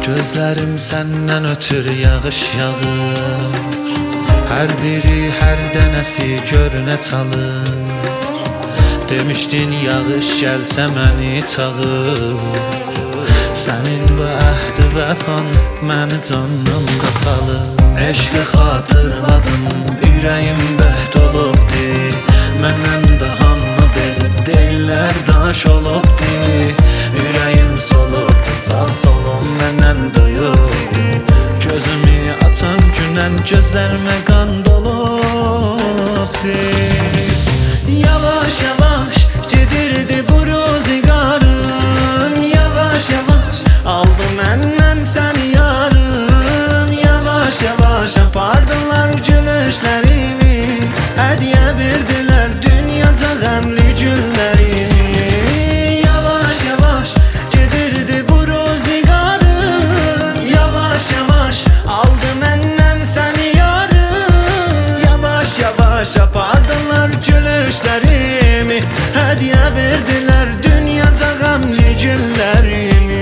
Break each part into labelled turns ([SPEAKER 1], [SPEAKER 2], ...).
[SPEAKER 1] Gözlerim senden ötür yağış yağır, her biri her denesi görünə çalır. Demiştin yağış gelse məni çağır. Senin bu əhd vəfan məni canımda salır. Eşqi xatırladım, ürəyim bəhd olubdi. Məndən daha mı bezib deyirlər daş olubdi. Ürəyim solubdi, sağ solum məndən duyubdi. Gözümü açan günən gözlərimə qan dolubdi. Yavaş yavaş gedirdi bu ruzigarım. Yavaş yavaş aldı məndən səni yarım. Yavaş yavaş apardılar gülüşlərimi. Hədiyə verdilər dünyaca qəmli güllərimi. Yavaş yavaş gedirdi bu ruzigarım. Yavaş yavaş aldı məndən səni yarım. Yavaş yavaş apardılar gülüşlərimi. Hədiyə verdilər dünyaca qəmli güllərimi.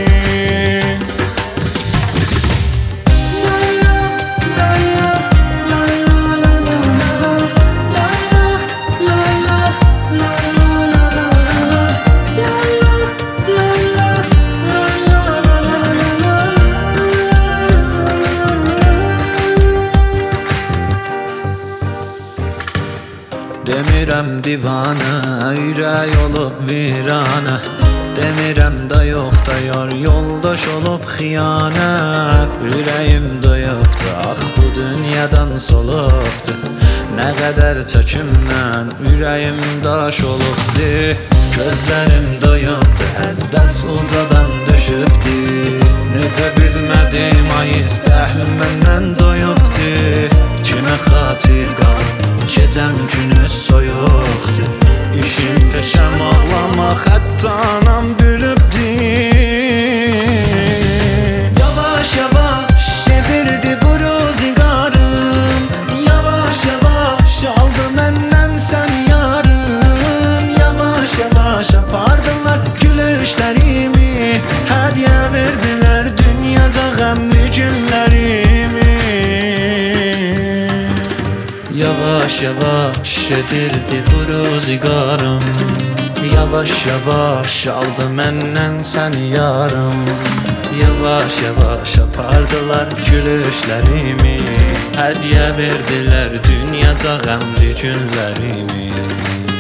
[SPEAKER 1] Demirəm divanə, ürək olub viranə. Demirəm da yox da yar, yoldaş olub xiyanət. Ürəyim doyubdu, ax bu dünyadan solubdu. Nə qədər çəkimdən ürəyim daş olubdu. Gözlərim doyubdu, əzbəs ucadan düşübdü. Necə bilmədim ay istəhlim məndən doyubdu. Kimə xatir qalıb gecəm günü soyuqdur. İşim peşəm ağlamaq, hətta anam gülübdü. Yavaş yavaş gedirdi bu ruzigarım. Yavaş yavaş aldı məndən səni yarım. Yavaş yavaş apardılar gülüşlərimi. Hədiyə verdilər dünyaca qəmli günlərimi. Yavaş yavaş gedirdi bu ruzigarım. Yavaş yavaş aldı məndən səni yarım. Yavaş yavaş apardılar gülüşlərimi. Hədiyə verdilər dünyaca qəmli günlərimi.